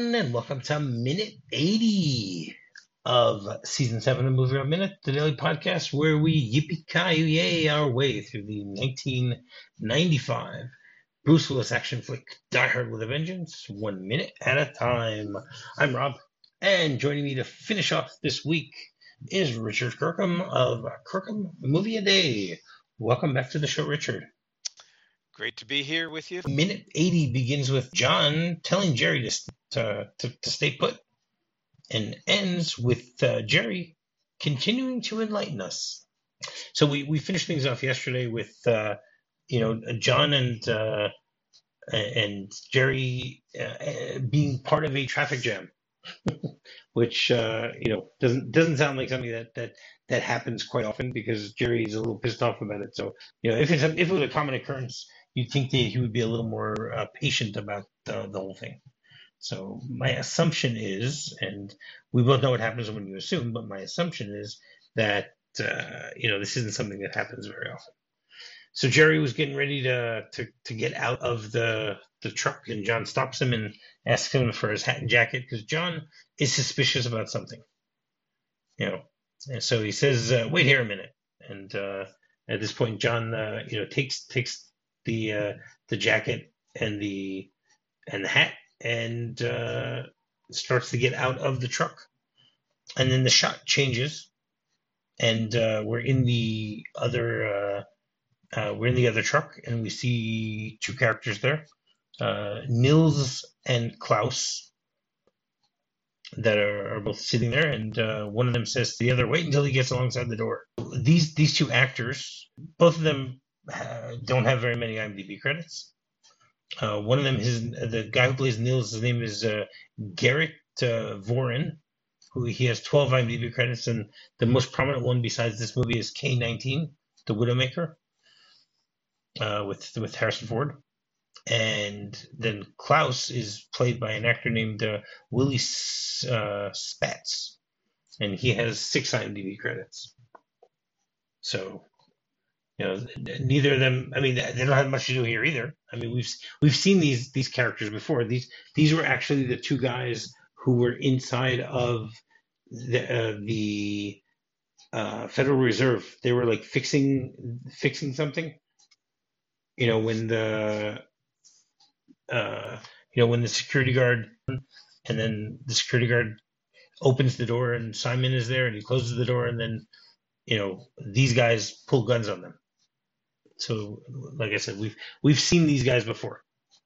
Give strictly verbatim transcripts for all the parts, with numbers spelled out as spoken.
everyone, and welcome to minute eighty of season seven of Movie Rob Minute, the daily podcast where we yippee-ki-yay our way through the nineteen ninety-five Bruce Willis action flick Die Hard with a Vengeance, one minute at a time. I'm Rob, and joining me to finish off this week is Richard Kirkham of Kirkham Movie A Day. Welcome back to the show, Richard. Great to be here with you. Minute eighty begins with John telling Jerry to to, to, to stay put, and ends with uh, Jerry continuing to enlighten us. So we, we finished things off yesterday with uh, you know John and uh, and Jerry uh, being part of a traffic jam, which uh, you know doesn't doesn't sound like something that that. that happens quite often because Jerry's a little pissed off about it. So, you know, if it's a, if it was a common occurrence, you'd think that he would be a little more uh, patient about uh, the whole thing. So my assumption is, and we both know what happens when you assume, but my assumption is that, uh, you know, this isn't something that happens very often. So Jerry was getting ready to, to, to get out of the, the truck, and John stops him and asks him for his hat and jacket because John is suspicious about something, you know. And so he says, uh, "Wait here a minute." And uh, at this point, John, uh, you know, takes takes the uh, the jacket and the and the hat and uh, starts to get out of the truck. And then the shot changes, and uh, we're in the other uh, uh, we're in the other truck, and we see two characters there, uh, Nils and Klaus, that are, are both sitting there, and uh, one of them says to the other, "Wait until he gets alongside the door." These these two actors, both of them uh, don't have very many IMDb credits. Uh, one of them, his the guy who plays Nils, his name is uh, Garrett uh, Vorin, who he has twelve IMDb credits, and the most prominent one besides this movie is K nineteen, The Widowmaker, uh, with with Harrison Ford. And then Klaus is played by an actor named uh, Willie uh, Spatz, and he has six IMDb credits. So, you know, neither of them. I mean, they don't have much to do here either. I mean, we've we've seen these these characters before. These these were actually the two guys who were inside of the uh, the uh, Federal Reserve. They were like fixing fixing something. You know, when the Uh, you know, when the security guard, and then the security guard opens the door and Simon is there and he closes the door, and then, you know, these guys pull guns on them. So, like I said, we've we've seen these guys before.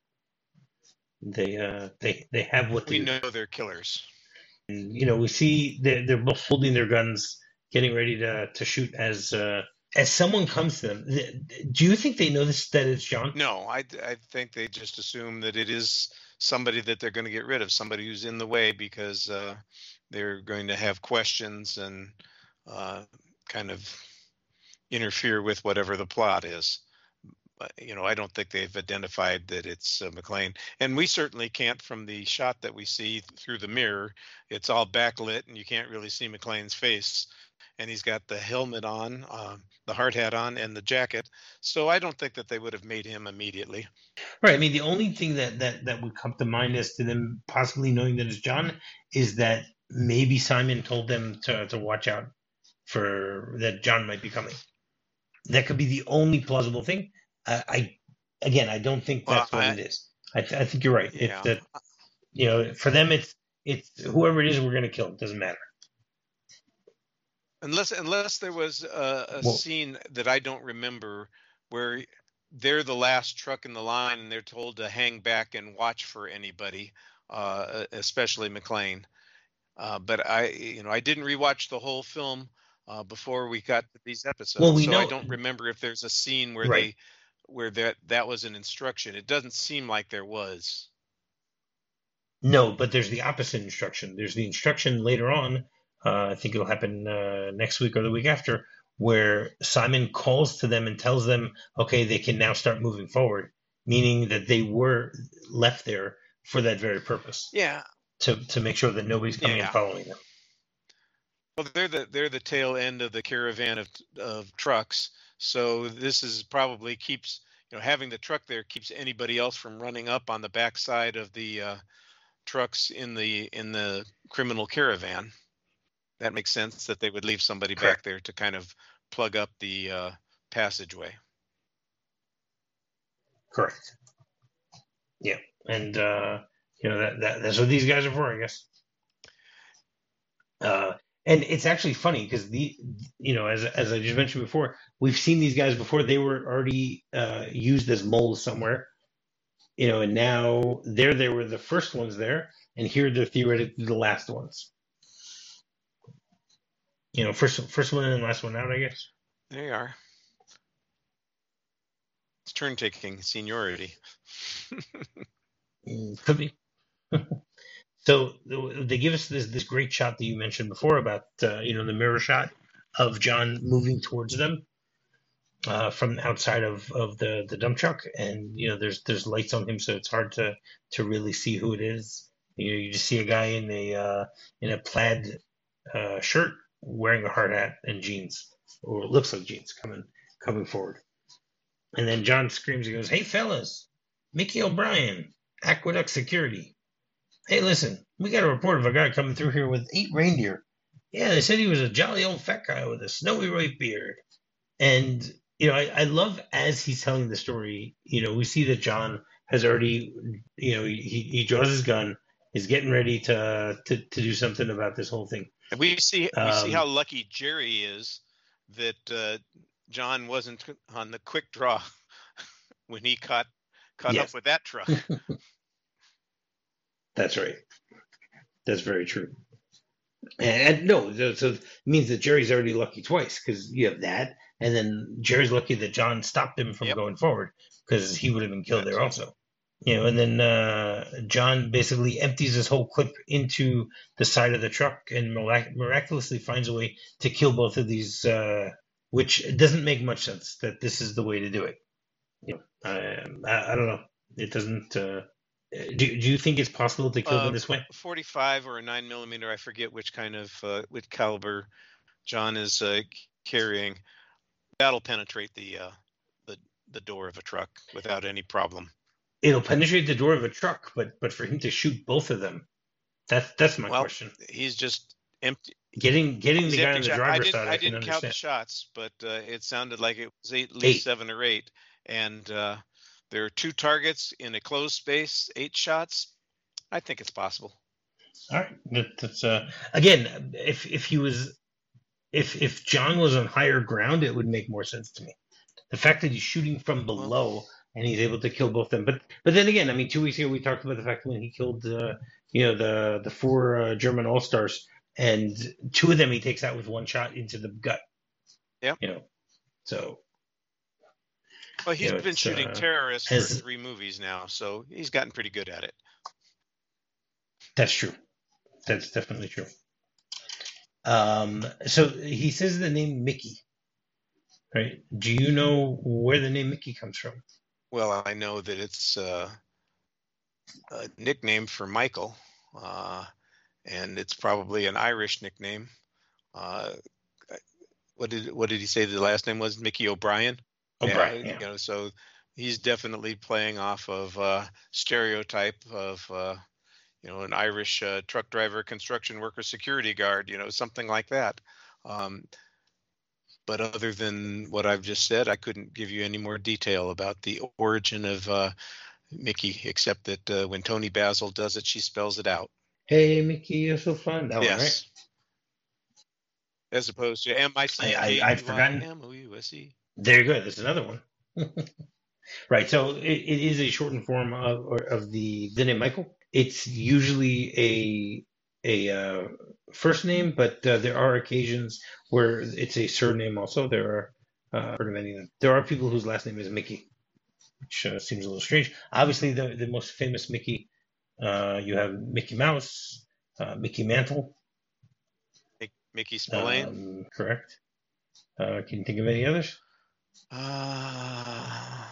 They uh they they have what they we know they're killers. And, you know, we see they're, they're both holding their guns, getting ready to to shoot as uh as someone comes to them. Do you think they know this, that it's John? No, I, I think they just assume that it is somebody that they're going to get rid of, somebody who's in the way, because uh, they're going to have questions and uh, kind of interfere with whatever the plot is. But, you know, I don't think they've identified that it's uh, McClane. And we certainly can't from the shot that we see through the mirror. It's all backlit and you can't really see McClane's face. And he's got the helmet on, uh, the hard hat on, and the jacket. So I don't think that they would have made him immediately. Right. I mean, the only thing that, that, that would come to mind as to them possibly knowing that it's John is that maybe Simon told them to, to watch out for that John might be coming. That could be the only plausible thing. I, I again, I don't think that's well, I, what it is. I, th- I think you're right. Yeah. It's that, you know, for them, it's it's whoever it is, we're going to kill. It doesn't matter. Unless unless there was a, a well, scene that I don't remember where they're the last truck in the line and they're told to hang back and watch for anybody, uh, especially McClane. Uh, but I, you know, I didn't rewatch the whole film uh, before we got to these episodes, well, we so know, I don't remember if there's a scene where right. they, where that that was an instruction. It doesn't seem like there was. No, but there's the opposite instruction. There's the instruction later on. Uh, I think it'll happen uh, next week or the week after, where Simon calls to them and tells them, okay, they can now start moving forward, meaning that they were left there for that very purpose. Yeah. To to make sure that nobody's coming yeah. and following them. Well, they're the they're the tail end of the caravan of of trucks. So this is probably keeps, you know, having the truck there keeps anybody else from running up on the backside of the uh, trucks in the in the criminal caravan. That makes sense that they would leave somebody Correct. back there to kind of plug up the uh, passageway. Correct. Yeah, and uh, you know that, that that's what these guys are for, I guess. Uh, and it's actually funny because the you know as as I just mentioned before, we've seen these guys before. They were already uh, used as moles somewhere, you know, and now there they were the first ones there, and here they're theoretically the last ones. You know, first first one in and last one out, I guess. There you are. It's turn taking seniority. Could be. So they give us this this great shot that you mentioned before about uh, you know the mirror shot of John moving towards them uh, from outside of, of the, the dump truck, and you know there's there's lights on him, so it's hard to, to really see who it is. You know, you just see a guy in a uh, in a plaid uh, shirt wearing a hard hat and jeans, or it looks like jeans, coming coming forward, and then John screams. He goes, "Hey fellas, Mickey O'Brien, Aqueduct Security. Hey, listen, we got a report of a guy coming through here with eight reindeer. Yeah, they said he was a jolly old fat guy with a snowy white beard." And, you know, I, I love as he's telling the story, you know, we see that John has already, you know, he, he draws his gun, is getting ready to, to, to do something about this whole thing. And we see we Um, see how lucky Jerry is that uh, John wasn't on the quick draw when he caught caught Yeah. up with that truck. That's right. That's very true. And, and no, so so it means that Jerry's already lucky twice because you have that, and then Jerry's lucky that John stopped him from Yep. going forward because he would have been killed That's there also. You know, and then uh, John basically empties his whole clip into the side of the truck and mirac- miraculously finds a way to kill both of these, uh, which doesn't make much sense that this is the way to do it. You know, I, I, I don't know. It doesn't. Uh, do, do you think it's possible to kill Uh, them this way? forty-five or a nine millimeter, I forget which kind of uh, which caliber John is uh, carrying. That'll penetrate the uh, the the door of a truck without any problem. It'll penetrate the door of a truck, but but for him to shoot both of them, that's that's my Well, question. he's just empty. Getting getting He's the guy on empty the shot. I driver's didn't side, I I can didn't count the understand. shots, but uh, it sounded like it was eight, at Eight. least seven or eight. And uh, there are two targets in a closed space, eight shots. I think it's possible. All right, that, that's uh, again, if if he was, if if John was on higher ground, it would make more sense to me. The fact that he's shooting from below and he's able to kill both of them, but but then again, I mean, two weeks ago we talked about the fact that when he killed, uh, you know, the the four uh, German all stars, and two of them he takes out with one shot into the gut. Yeah. You know, so. Well, he's You know, been it's, shooting uh, terrorists has- for three movies now, so he's gotten pretty good at it. That's true. That's definitely true. Um, so he says the name Mickey, right? Do you know where the name Mickey comes from? Well, I know that it's uh, a nickname for Michael, uh, and it's probably an Irish nickname. Uh, what did what did he say the last name was? Mickey O'Brien. O'Brien, yeah, yeah. You know, so he's definitely playing off of uh, stereotype of uh, you know an Irish uh, truck driver, construction worker, security guard. You know, something like that. Um, But other than what I've just said, I couldn't give you any more detail about the origin of uh, Mickey, except that uh, when Tony Basil does it, she spells it out. Hey, Mickey, you're so fun. That one, right? Yes. As opposed to M I C I- K I- I'd U I forgotten. M O U S E. There you go. There's another one. Right. So it, it is a shortened form of, or- of the the name Michael. It's usually a a uh, first name, but uh, there are occasions where it's a surname. Also, there are uh, heard of any of them. There are people whose last name is Mickey, which uh, seems a little strange. Obviously, the the most famous Mickey, uh, you have Mickey Mouse, uh, Mickey Mantle. Mickey Spillane. Um, correct. Uh, can you think of any others? Uh,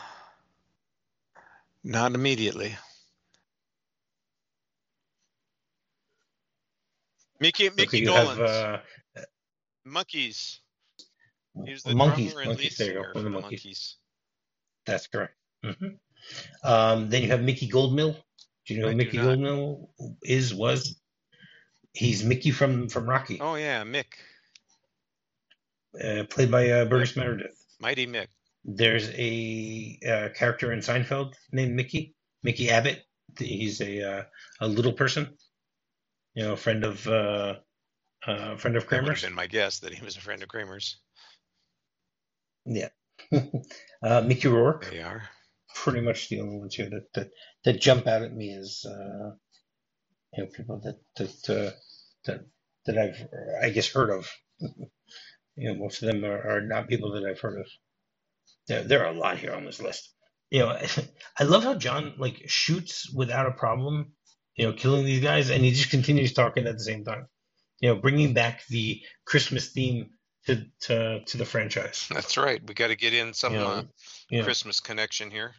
not immediately. Mickey Mickey Okay, you Dolenz. have uh, Monkeys. He was the Monkeys. drummer and lead Monkeys. There you go. singer One for of the the Monkeys. Monkeys. That's correct. hmm Um, then you have Mickey Goldmill. Do you know I who do Mickey not. Goldmill is? Was he's Mickey from from Rocky, Oh yeah, Mick, uh, played by uh, yep, Burgess Meredith. Mighty Mick. There's a uh, character in Seinfeld named Mickey, Mickey Abbott. He's a uh, a little person, you know, a friend of uh, uh, friend of That would have Kramer's. been my guess that he was a friend of Kramer's. Yeah, uh, Mickey Rourke. They are. Pretty much the only ones here that that, that jump out at me as uh, you know people that that uh, that that I've I guess heard of. You know, most of them are, are not people that I've heard of. There, there are a lot here on this list. You know, I love how John like shoots without a problem. You know, killing these guys, and he just continues talking at the same time. You know, bringing back the Christmas theme to to, to the franchise. That's right. We got to get in You some uh, know, you know, Christmas connection here.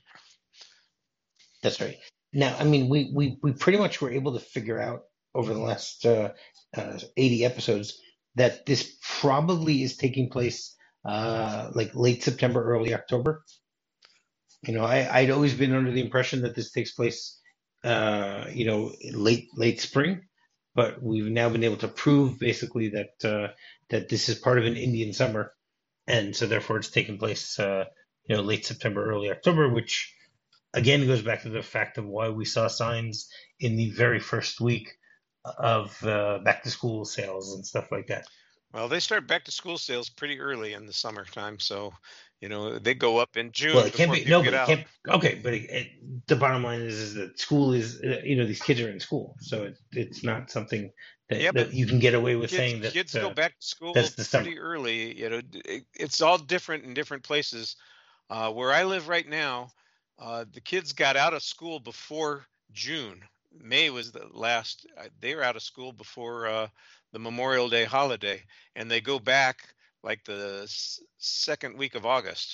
that's right. Now, I mean, we we we pretty much were able to figure out over the last uh, uh, eighty episodes that this probably is taking place uh, like late September, early October. You know, I, I'd always been under the impression that this takes place, uh, you know, late late spring, but we've now been able to prove basically that uh, that this is part of an Indian summer, and so therefore it's taking place, uh, you know, late September, early October, which again goes back to the fact of why we saw signs in the very first week of uh, back to school sales and stuff like that. Well, they start back to school sales pretty early in the summertime, so you know they go up in June Well, it can't before be people no, get but it out. can't. Okay, but it, it, the bottom line is, is that school is, uh, you know, these kids are in school, so it, it's not something that, Yeah, but that you can get away with kids saying that kids go uh, back to school that's the summer. pretty early. You know, it, it's all different in different places. Uh, where I live right now, uh, the kids got out of school before June. May was the last. uh, They were out of school before uh, the Memorial Day holiday, and they go back like the s- second week of August.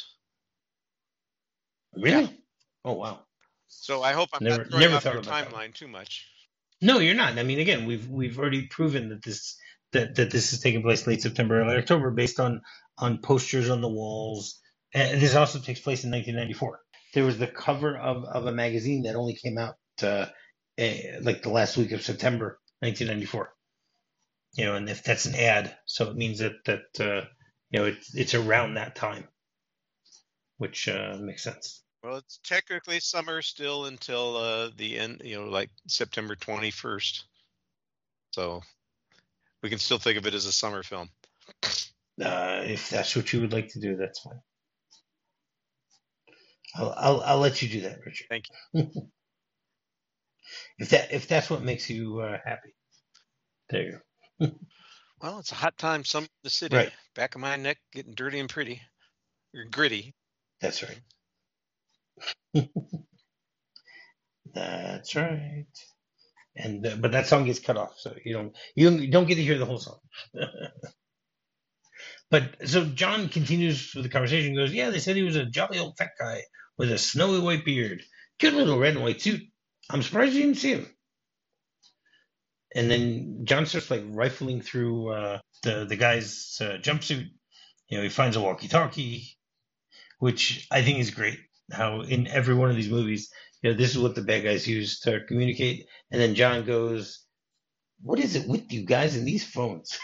Yeah. Really? Oh wow. So I hope I'm not Never throwing never off thought your about that one. timeline too much. No, you're not. I mean, again, we've we've already proven that this that, that this is taking place late September, early October, based on on posters on the walls. And this also takes place in nineteen ninety-four. There was the cover of, of a magazine that only came out uh, eh, like the last week of September, nineteen ninety-four. You know, and if that's an ad, so it means that that uh, you know it's it's around that time, which uh, makes sense. Well, it's technically summer still until uh, the end, you know, like September twenty-first. So we can still think of it as a summer film. Uh, if that's what you would like to do, that's fine. I'll I'll, I'll let you do that, Richard. Thank you. if that if that's what makes you uh, happy, there you go. Well, it's a hot time, summer in the city. Right. Back of my neck getting dirty and pretty, or gritty. That's right. That's right. And uh, but that song gets cut off, so you don't you don't, you don't get to hear the whole song. But so John continues with the conversation. Goes, yeah, they said he was a jolly old fat guy with a snowy white beard, cute little red and white suit. I'm surprised you didn't see him. And then John starts like rifling through uh, the the guy's uh, jumpsuit. You know, he finds a walkie-talkie, which I think is great. How in every one of these movies, you know, this is what the bad guys use to communicate. And then John goes, "What is it with you guys and these phones?"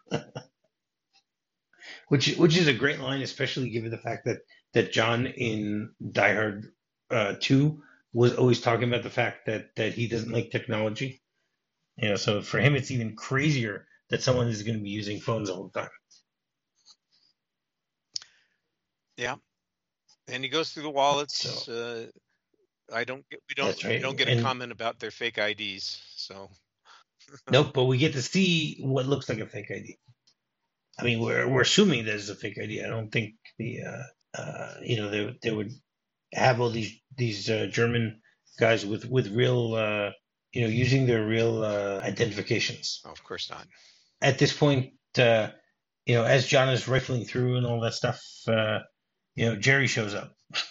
which which is a great line, especially given the fact that that John in Die Hard uh, two was always talking about the fact that that he doesn't like technology. You know, so for him, it's even crazier that someone is going to be using phones all the time. Yeah, and he goes through the wallets. So Uh, I don't get, we don't that's we right. don't get a And comment about their fake I Ds. So nope, but we get to see what looks like a fake I D. I mean, we're we're assuming there's a fake I D. I don't think the uh, uh, you know they they would have all these these uh, German guys with with real uh, you know using their real uh, identifications. oh, of course not. At this point, uh, you know, as John is rifling through and all that stuff, uh, you know, Jerry shows up.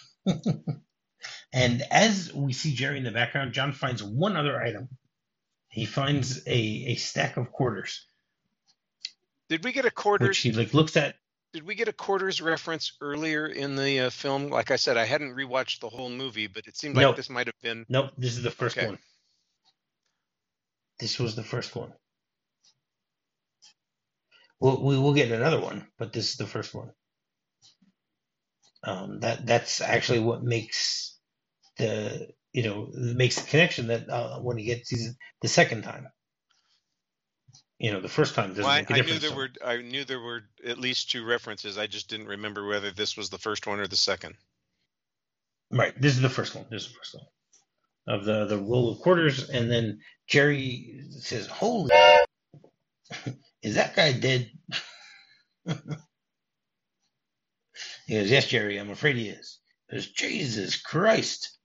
And as we see Jerry in the background, John finds one other item. He finds a, a stack of quarters, Did we get a quarters? which he like looks at. Did we get a quarters reference earlier in the uh, film? Like I said, I hadn't rewatched the whole movie, but it seemed like Nope, this might have been. nope. This is the first Okay. one. This was the first one. We'll, we will get another one, but this is the first one. Um, that that's actually what makes the you know makes the connection that uh, when he gets the second time, you know, the first time doesn't Well, I, make a I knew difference. there So. were I knew there were at least two references. I just didn't remember whether this was the first one or the second. Right, this is the first one. This is the first one of the the roll of quarters, and then Jerry says, "Holy, is that guy dead?" He goes, "Yes, Jerry, I'm afraid he is." He goes, "Jesus Christ!"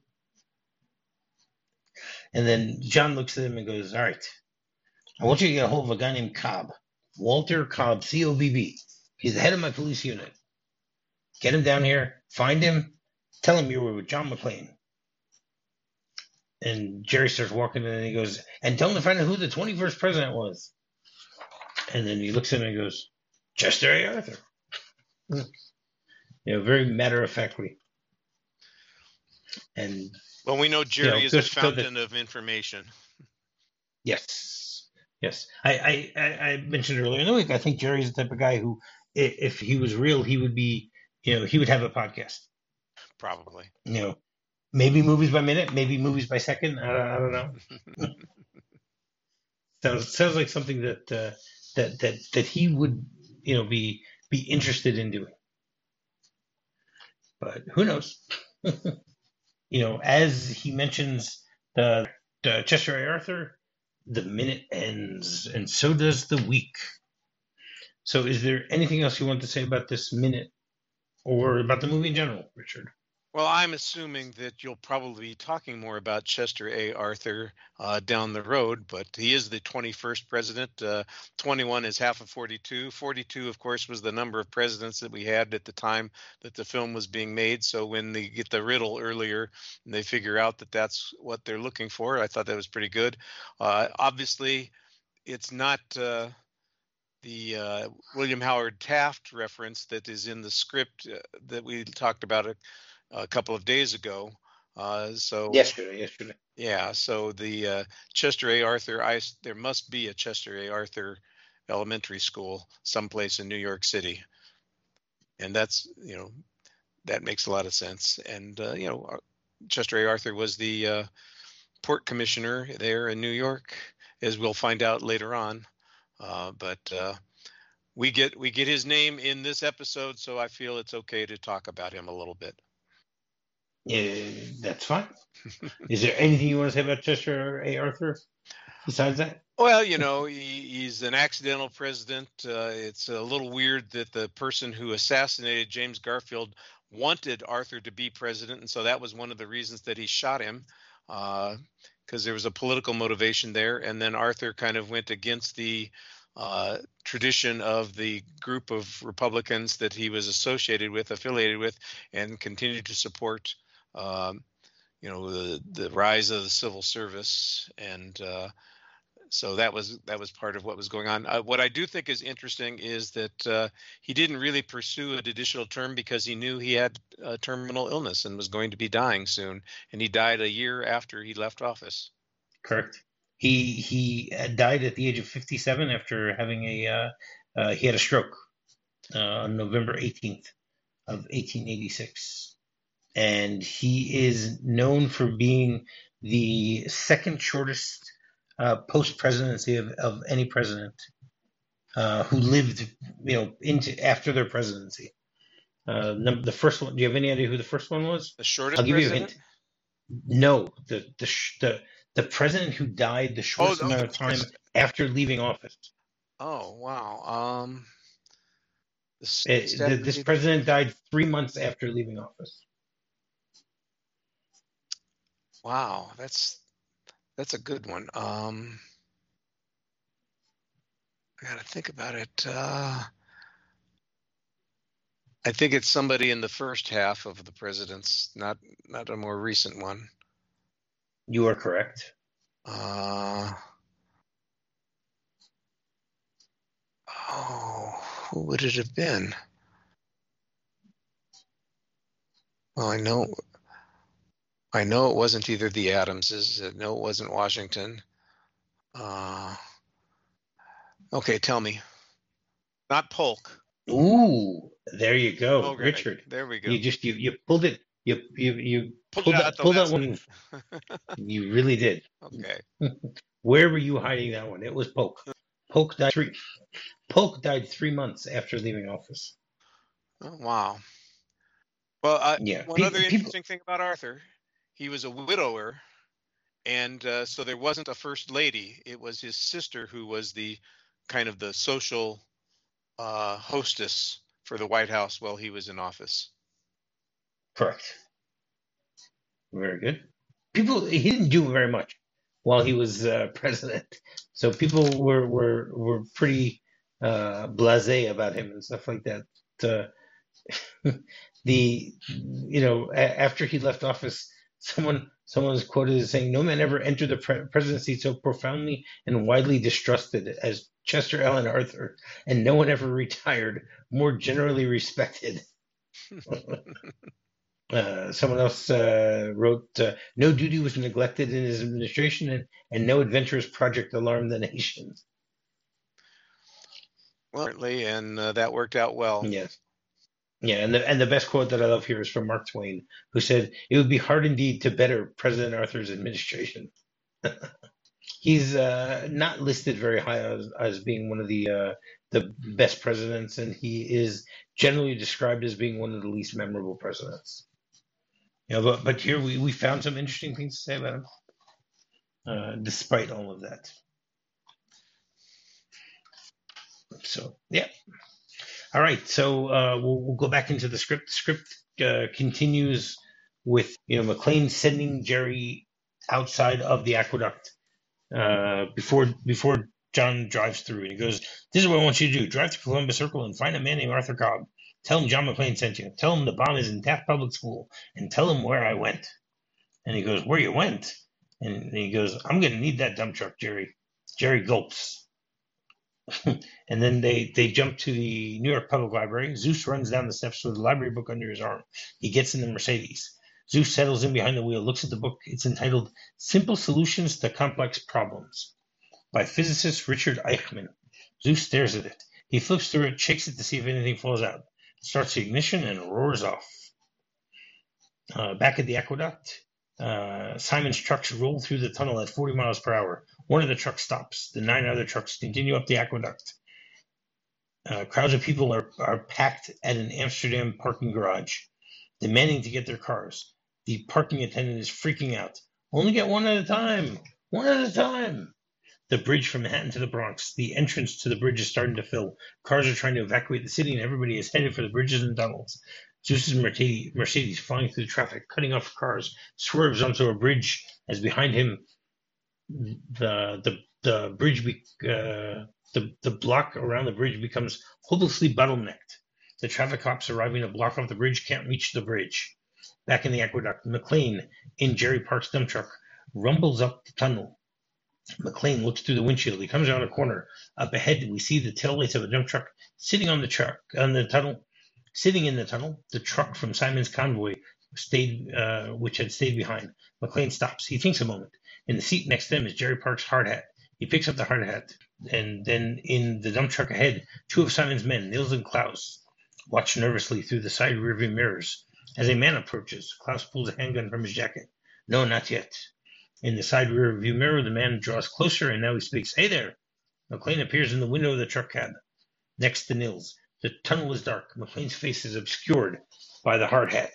And then John looks at him and goes, "All right, I want you to get a hold of a guy named Cobb, Walter Cobb, C O B B. He's the head of my police unit. Get him down here, find him, tell him you were with John McClane." And Jerry starts walking in and he goes, "And tell him to find out who the twenty-first president was." And then he looks at him and goes, "Chester A. Arthur." You know, very matter of factly. And well, we know Jerry you know, is a fountain the, of information. Yes, yes. I, I, I mentioned earlier in the week. I think Jerry's the type of guy who, if he was real, he would be. You know, he would have a podcast. Probably. You know, maybe movies by minute, maybe movies by second. I don't, I don't know. sounds sounds like something that uh, that that that he would, you know, be be interested in doing. But who knows? You know, as he mentions the, the Chester A. Arthur, the minute ends, and so does the week. So, is there anything else you want to say about this minute, or about the movie in general, Richard? Well, I'm assuming that you'll probably be talking more about Chester A. Arthur uh, down the road, but he is the twenty-first president. Uh, twenty-one is half of forty-two. forty-two, of course, was the number of presidents that we had at the time that the film was being made. So when they get the riddle earlier and they figure out that that's what they're looking for, I thought that was pretty good. Uh, obviously, it's not uh, the uh, William Howard Taft reference that is in the script uh, that we talked about it a couple of days ago. Uh, so yesterday, yesterday. Yeah. So the uh, Chester A. Arthur, I, there must be a Chester A. Arthur elementary school someplace in New York City. And that's, you know, that makes a lot of sense. And, uh, you know, Chester A. Arthur was the uh, port commissioner there in New York, as we'll find out later on. Uh, but uh, we get we get his name in this episode, so I feel it's okay to talk about him a little bit. Yeah, that's fine. Is there anything you want to say about Chester A. Arthur besides that? Well, you know, he, he's an accidental president. Uh, it's a little weird that the person who assassinated James Garfield wanted Arthur to be president, and so that was one of the reasons that he shot him, because uh, there was a political motivation there. And then Arthur kind of went against the uh, tradition of the group of Republicans that he was associated with, affiliated with, and continued to support Um, you know, the the rise of the civil service, and uh, so that was that was part of what was going on. Uh, what I do think is interesting is that uh, he didn't really pursue an additional term because he knew he had a terminal illness and was going to be dying soon, and he died a year after he left office. Correct. He he died at the age of fifty-seven after having a uh, uh, he had a stroke uh, on November eighteenth of eighteen eighty-six. And he is known for being the second shortest uh, post-presidency of, of any president uh, who lived, you know, into after their presidency. Uh, the first one. Do you have any idea who the first one was? The shortest. I'll give president? you a hint. No, the the the the president who died the shortest oh, amount of time after leaving office. Oh wow. Um. It, the, this president died three months after leaving office. Wow, that's that's a good one. Um, I got to think about it. Uh, I think it's somebody in the first half of the president's, not not a more recent one. You are correct. Uh, oh, who would it have been? Well, I know. I know it wasn't either the Adamses. I know it wasn't Washington. Uh, okay, tell me. Not Polk. Ooh, there you go, Okay, Richard. there we go. You just you you pulled it. You you you Pulled it pulled out that at the pulled that last one. minute. You really did. Okay. Where were you hiding that one? It was Polk. Polk died three. Polk died three months after leaving office. Oh, wow. Well, uh, Yeah, one other people. people interesting thing about Arthur, he was a widower, and uh, so there wasn't a first lady. It was his sister who was the kind of the social uh, hostess for the White House while he was in office. correct. Very good. People. He didn't do very much while he was uh, president, so people were were were pretty uh, blasé about him and stuff like that. Uh, the you know a- after he left office, someone someone was quoted as saying, "No man ever entered the pre- presidency so profoundly and widely distrusted as Chester Alan Arthur, and no one ever retired more generally respected." Uh, someone else uh, wrote, uh, "No duty was neglected in his administration, and, and no adventurous project alarmed the nation." Well, certainly, and uh, that worked out well. Yes. Yeah, and the and the best quote that I love here is from Mark Twain, who said, "It would be hard indeed to better President Arthur's administration." He's uh, not listed very high as, as being one of the uh, the best presidents, and he is generally described as being one of the least memorable presidents. You know, but but here we, we found some interesting things to say about him, uh, despite all of that. So yeah, all right. So uh, we'll, we'll go back into the script. The script uh, continues with you know McLean sending Jerry outside of the aqueduct uh, before before John drives through, and he goes, "This is what I want you to do: drive through Columbus Circle and find a man named Arthur Cobb. Tell him John McLean sent you. Tell him the bomb is in Taft Public School, and tell him where I went." And he goes, "Where you went?" And he goes, "I'm going to need that dump truck, Jerry." Jerry gulps. And then they, they jump to the New York Public Library. Zeus runs down the steps with the library book under his arm. He gets in the Mercedes. Zeus settles in behind the wheel, looks at the book. It's entitled Simple Solutions to Complex Problems by physicist Richard Eichmann. Zeus stares at it. He flips through it, shakes it to see if anything falls out, starts the ignition, and roars off. Uh, back at the aqueduct, uh, Simon's trucks roll through the tunnel at forty miles per hour. One of the trucks stops. The nine other trucks continue up the aqueduct. Uh, crowds of people are, are packed at an Amsterdam parking garage, demanding to get their cars. The parking attendant is freaking out. "Only get one at a time! One at a time!" The bridge from Manhattan to the Bronx. The entrance to the bridge is starting to fill. Cars are trying to evacuate the city, and everybody is headed for the bridges and tunnels. Zeus's Mercedes, flying through the traffic, cutting off cars, swerves onto a bridge as behind him the the the bridge be, uh, the the block around the bridge becomes hopelessly bottlenecked. The traffic cops arriving to block off the bridge can't reach the bridge. Back in the aqueduct, McLean, in Jerry Park's dump truck, rumbles up the tunnel. McLean looks through the windshield. He comes around a corner. Up ahead, we see the taillights of a dump truck sitting on the truck on the tunnel. Sitting in the tunnel, the truck from Simon's convoy stayed, uh, which had stayed behind. McLean stops. He thinks a moment. In the seat next to him is Jerry Park's hard hat. He picks up the hard hat, and then in the dump truck ahead, two of Simon's men, Nils and Klaus, watch nervously through the side rearview mirrors. As a man approaches, Klaus pulls a handgun from his jacket. "No, not yet." In the side rear view mirror, the man draws closer, and now he speaks. "Hey there!" McLean appears in the window of the truck cab, next to Nils. The tunnel is dark. McLean's face is obscured by the hard hat.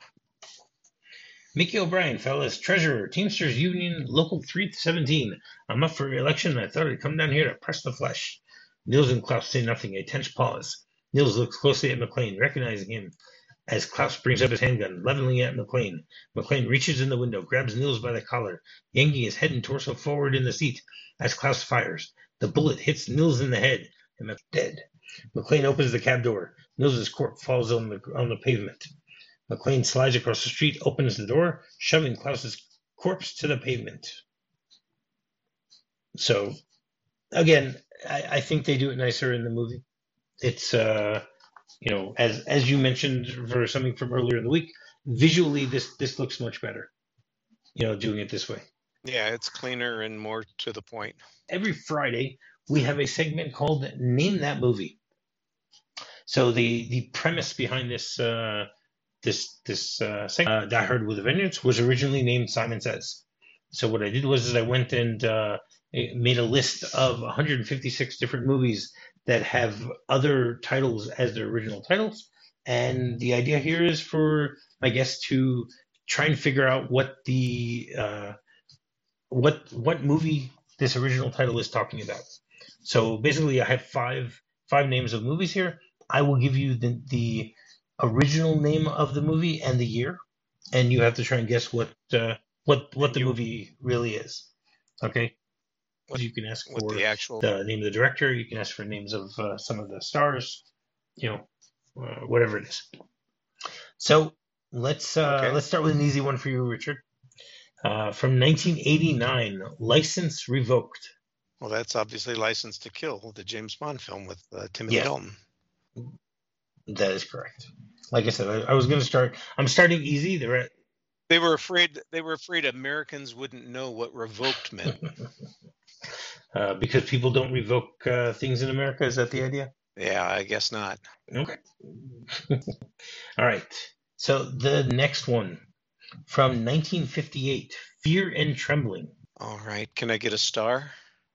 "Mickey O'Brien, fellas, treasurer, Teamsters Union, Local three seventeen. I'm up for re-election, and I thought I'd come down here to press the flesh." Nils and Klaus say nothing. A tense pause. Nils looks closely at McLean, recognizing him, as Klaus brings up his handgun, leveling at McLean. McLean reaches in the window, grabs Nils by the collar, yanking his head and torso forward in the seat as Klaus fires. The bullet hits Nils in the head, and McLean is dead. McLean opens the cab door. Nils' corpse falls on the on the pavement. McLean slides across the street, opens the door, shoving Klaus's corpse to the pavement. So, again, I, I think they do it nicer in the movie. It's, uh, you know, as as you mentioned for something from earlier in the week, visually this this looks much better. You know, doing it this way. Yeah, it's cleaner and more to the point. Every Friday, we have a segment called Name That Movie. So the the premise behind this uh, this this uh, segment, uh, Die Hard with a Vengeance, was originally named Simon Says. So what I did was is I went and uh, made a list of one hundred fifty-six different movies that have other titles as their original titles. And the idea here is for my guests to try and figure out what the uh, what what movie this original title is talking about. So basically, I have five five names of movies here. I will give you the the original name of the movie and the year, and you have to try and guess what uh, what what And the you, movie really is. Okay. what, You can ask what for the actual, the name of the director. You can ask for names of uh, some of the stars. You know, uh, whatever it is. So let's uh, okay. let's start with an easy one for you, Richard. Uh, from nineteen eighty-nine, License Revoked. Well, that's obviously License to Kill, the James Bond film with uh, Timothy Yeah, Dalton. that is correct. Like I said, I, I was going to start. I'm starting easy. They're at, They were afraid. They were afraid Americans wouldn't know what revoked meant. uh, because people don't revoke uh, things in America. Is that the idea? Yeah, I guess not. Okay. All right. So the next one from nineteen fifty-eight, Fear and Trembling. All right. Can I get a star?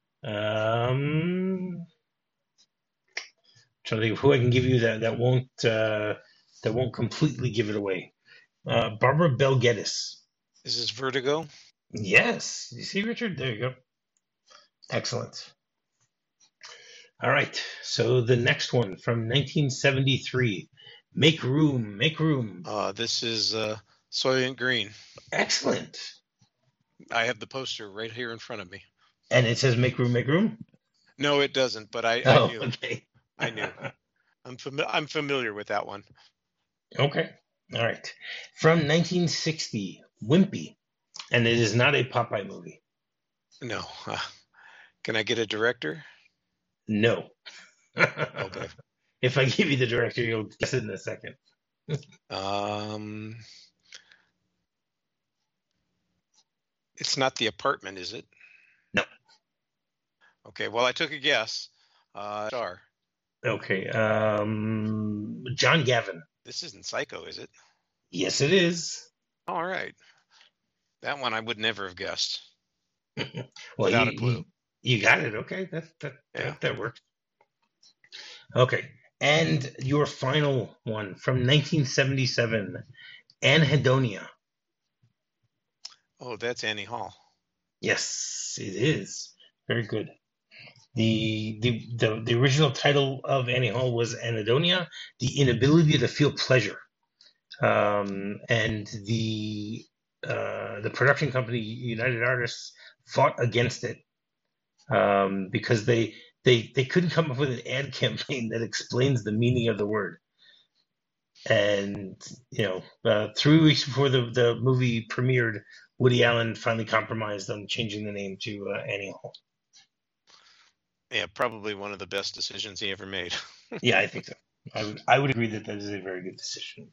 Um, trying to think of who I can give you that that won't uh, that won't completely give it away. Uh, Barbara Bel Geddes. Is this Vertigo? Yes. You see, Richard? There you go. Excellent. All right. So the next one from nineteen seventy-three, Make Room, Make Room. Uh, this is uh, Soylent Green. Excellent. I have the poster right here in front of me. And it says Make Room, Make Room? No, it doesn't, but I, Oh, I knew. okay. I knew. I'm, fami- I'm familiar with that one. Okay. All right. From nineteen sixty, Wimpy. And it is not a Popeye movie. No. Uh, can I get a director? No. Okay. If I give you the director, you'll guess it in a second. Um, it's not The Apartment, is it? No. Okay. Well, I took a guess. Uh, star. Okay. Um, John Gavin. This isn't Psycho, is it? Yes, it is. All right. That one I would never have guessed. Well, Without you, a clue. You, you got it. Okay. That, that, Yeah. that, that works. Okay. And your final one from nineteen seventy-seven, Anhedonia. Oh, that's Annie Hall. Yes, it is. Very good. The, the the the original title of Annie Hall was Anhedonia, the inability to feel pleasure, um, and the uh, the production company United Artists fought against it um, because they they they couldn't come up with an ad campaign that explains the meaning of the word. And you know, uh, three weeks before the the movie premiered, Woody Allen finally compromised on changing the name to uh, Annie Hall. Yeah, probably one of the best decisions he ever made. Yeah, I think so. I would I would agree that that is a very good decision.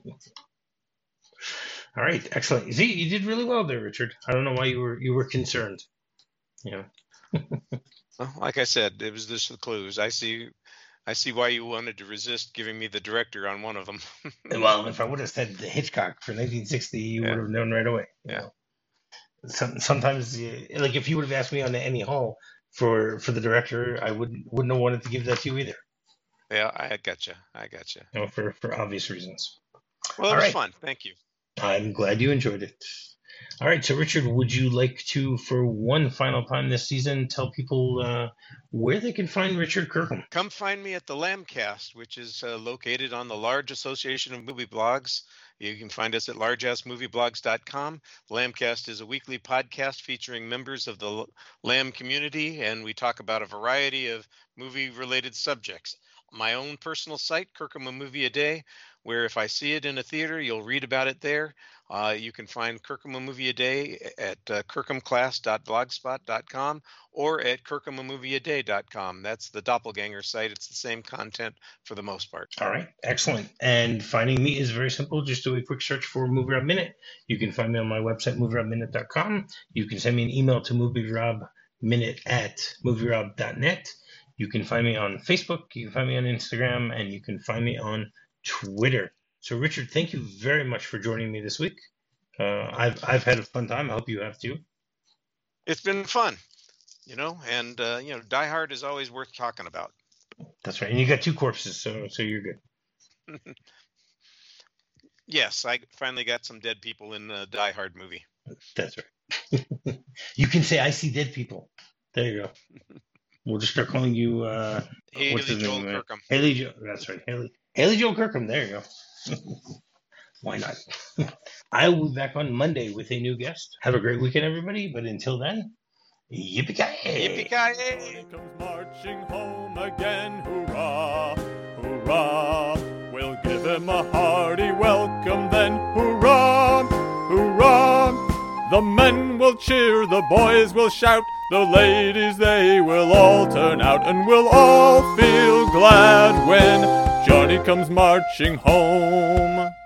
All right, excellent. You see, you did really well there, Richard. I don't know why you were you were concerned. You know. Well, like I said, it was just the clues. I see, I see why you wanted to resist giving me the director on one of them. Well, if I would have said the Hitchcock for nineteen sixty, you Yeah. would have known right away. You Yeah. know? Some, sometimes, you- like if you would have asked me on the Annie Hall for for the director, I wouldn't wouldn't have wanted to give that to you either. Yeah, I gotcha. I gotcha. You know, for for obvious reasons. Well, it All was right. fun. Thank you. I'm glad you enjoyed it. All right, so Richard, would you like to, for one final time this season, tell people uh, where they can find Richard Kirkham? Come find me at the Lambcast, which is uh, located on the Large Association of Movie Blogs. You can find us at large ass movie blogs dot com. Lambcast is a weekly podcast featuring members of the Lamb community, and we talk about a variety of movie-related subjects. My own personal site, Kirkham a Movie a Day, where if I see it in a theater, you'll read about it there. Uh, you can find Kirkham a Movie a Day at uh, kirkham class dot blogspot dot com or at kirkham a movie a day dot com. That's the Doppelganger site. It's the same content for the most part. All right, excellent. And finding me is very simple. Just do a quick search for Movie Rob Minute. You can find me on my website, movie rob minute dot com. You can send me an email to movierobminute at movie rob dot net. You can find me on Facebook. You can find me on Instagram, and you can find me on Twitter. So, Richard, thank you very much for joining me this week. Uh, I've I've had a fun time. I hope you have too. It's been fun, you know, and uh, you know, Die Hard is always worth talking about. That's right, and you got two corpses, so so you're good. Yes, I finally got some dead people in the Die Hard movie. That's right. You can say I see dead people. There you go. We'll just start calling you uh, Haley what's his Joel name? Kirkham. Haley Joel. That's right, Haley. Haley Joel Kirkham. There you go. Why not? I will be back on Monday with a new guest. Have a great weekend, everybody. But until then, yippee-ki-yay! Yippee-ki-yay! Comes marching home again, hurrah, hurrah. We'll give him a hearty welcome then, hurrah, hurrah. The men will cheer, the boys will shout, the ladies they will all turn out, and we'll all feel glad when Johnny comes marching home.